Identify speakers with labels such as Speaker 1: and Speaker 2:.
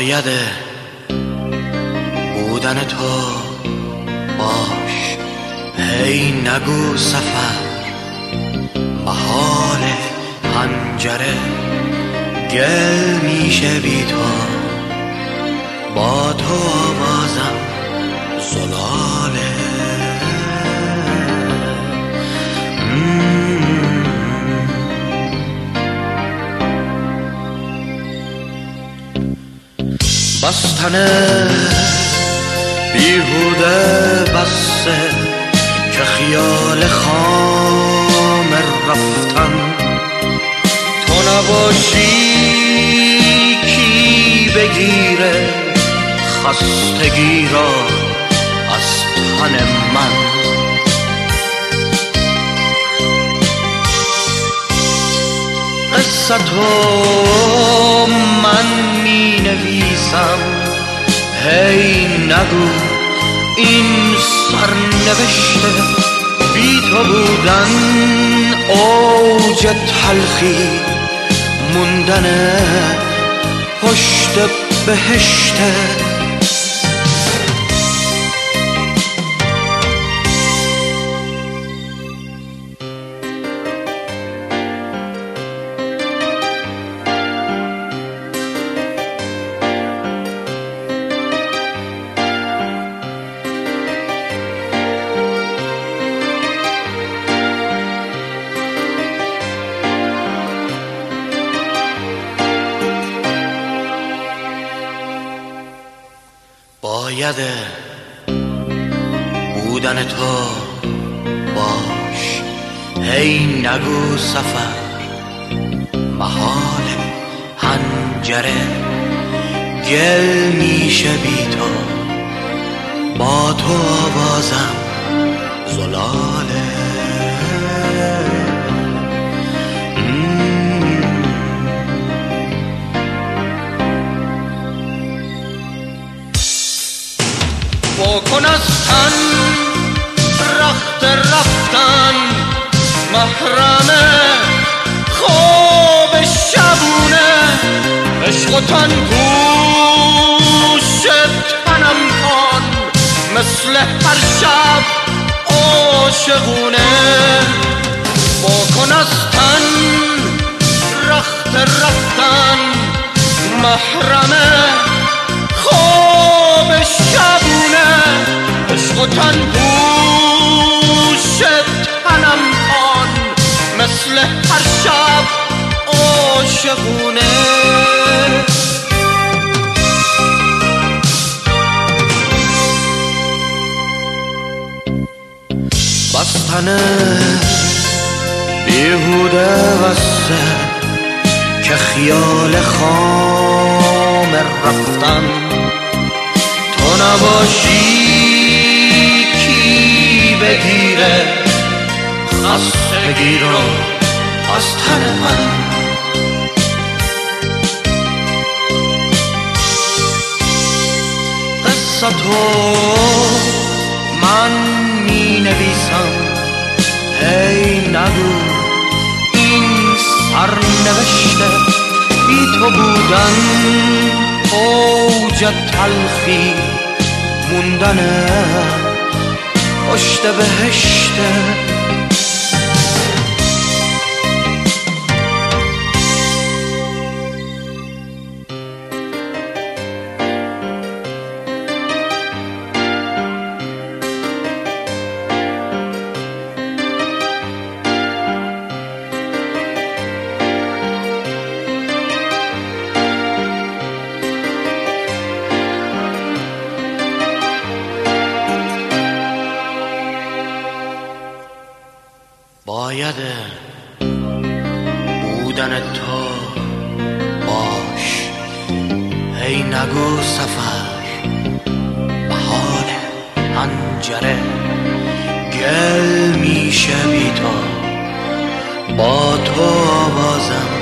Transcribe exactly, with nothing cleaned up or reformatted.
Speaker 1: باید بودن تو باش، هی نگو سفر محال، پنجره گل میشه بی تو، با تو آوازم زلاله. بستنه بیهوده بسته که خیال خام رفتن، تو نباشی کی بگیره خستگی را از تن من. قصه تو من می نویسم، هی نگو این سرنوشته، بی تو بودن اوج تلخی، موندن پشت بهشته. باید بودن تو باش، هی نگو سفر محال، پنجره گل میشه بی تو، با تو آوازم زلاله. بکن از تن رخت رفتن، محرم خواب شبونه، عشق و تن گوش تنم کن، مثل هر شب عاشقونه. بکن از تن رخت رفتن، محرم خواب شبونه، عشق و تن گوش تنم کن، مثل هر شب عاشقونه. بستنه بیهوده بسته که خیال خام رفتن، تو نباشی کی بگیره خستگی رو از تن من. قصه تو من می نویسم، هی نگو این سرنوشته، بی تو بودن اوج تلخی، موندن پشت بهشته. باید بودن تو باش، هی نگو سفر محال، پنجره گل میشه بی تو، با تو آوازم